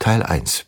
Teil 1.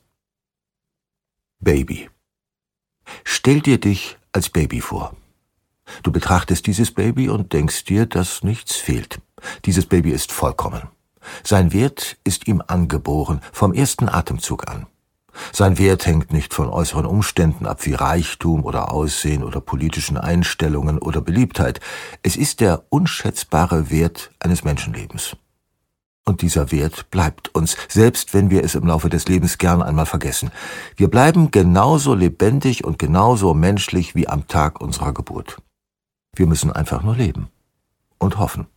Baby. Stell dir dich als Baby vor. Du betrachtest dieses Baby und denkst dir, dass nichts fehlt. Dieses Baby ist vollkommen. Sein Wert ist ihm angeboren, vom ersten Atemzug an. Sein Wert hängt nicht von äußeren Umständen ab, wie Reichtum oder Aussehen oder politischen Einstellungen oder Beliebtheit. Es ist der unschätzbare Wert eines Menschenlebens. Und dieser Wert bleibt uns, selbst wenn wir es im Laufe des Lebens gern einmal vergessen. Wir bleiben genauso lebendig und genauso menschlich wie am Tag unserer Geburt. Wir müssen einfach nur leben und hoffen.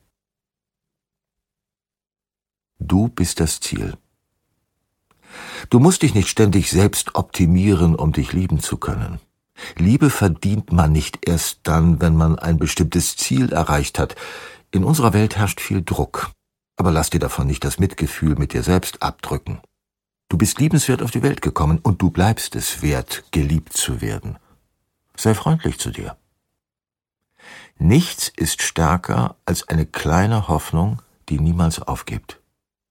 Du bist das Ziel. Du musst dich nicht ständig selbst optimieren, um dich lieben zu können. Liebe verdient man nicht erst dann, wenn man ein bestimmtes Ziel erreicht hat. In unserer Welt herrscht viel Druck. Aber lass dir davon nicht das Mitgefühl mit dir selbst abdrücken. Du bist liebenswert auf die Welt gekommen und du bleibst es wert, geliebt zu werden. Sei freundlich zu dir. Nichts ist stärker als eine kleine Hoffnung, die niemals aufgibt.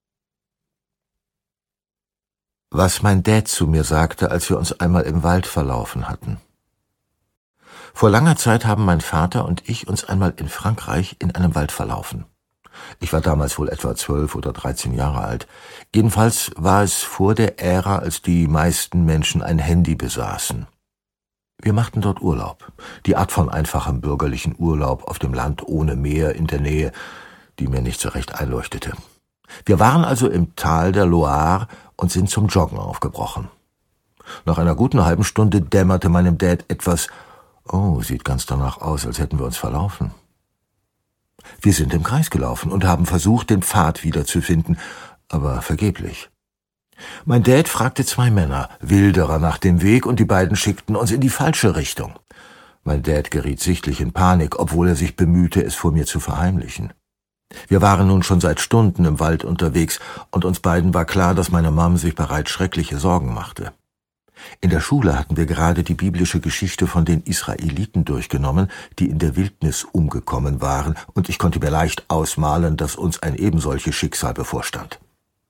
Was mein Dad zu mir sagte, als wir uns einmal im Wald verlaufen hatten. Vor langer Zeit haben mein Vater und ich uns einmal in Frankreich in einem Wald verlaufen. Ich war damals wohl etwa 12 oder 13 Jahre alt. Jedenfalls war es vor der Ära, als die meisten Menschen ein Handy besaßen. Wir machten dort Urlaub, die Art von einfachem bürgerlichen Urlaub auf dem Land ohne Meer in der Nähe, die mir nicht so recht einleuchtete. Wir waren also im Tal der Loire und sind zum Joggen aufgebrochen. Nach einer guten halben Stunde dämmerte meinem Dad etwas, sieht ganz danach aus, als hätten wir uns verlaufen. Wir sind im Kreis gelaufen und haben versucht, den Pfad wiederzufinden, aber vergeblich. Mein Dad fragte 2 Männer, Wilderer, nach dem Weg und die beiden schickten uns in die falsche Richtung. Mein Dad geriet sichtlich in Panik, obwohl er sich bemühte, es vor mir zu verheimlichen. Wir waren nun schon seit Stunden im Wald unterwegs und uns beiden war klar, dass meine Mom sich bereits schreckliche Sorgen machte. In der Schule hatten wir gerade die biblische Geschichte von den Israeliten durchgenommen, die in der Wildnis umgekommen waren, und ich konnte mir leicht ausmalen, dass uns ein ebensolches Schicksal bevorstand.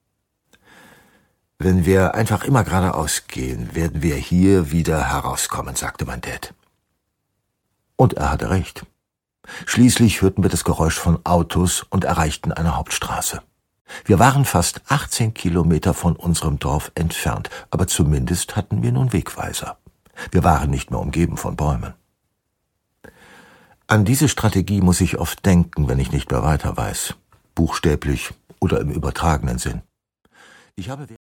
Wenn wir einfach immer geradeaus gehen, werden wir hier wieder herauskommen, sagte mein Dad. Und er hatte recht. Schließlich hörten wir das Geräusch von Autos und erreichten eine Hauptstraße. Wir waren fast 18 Kilometer von unserem Dorf entfernt, aber zumindest hatten wir nun Wegweiser. Wir waren nicht mehr umgeben von Bäumen. An diese Strategie muss ich oft denken, wenn ich nicht mehr weiter weiß, buchstäblich oder im übertragenen Sinn. Ich habe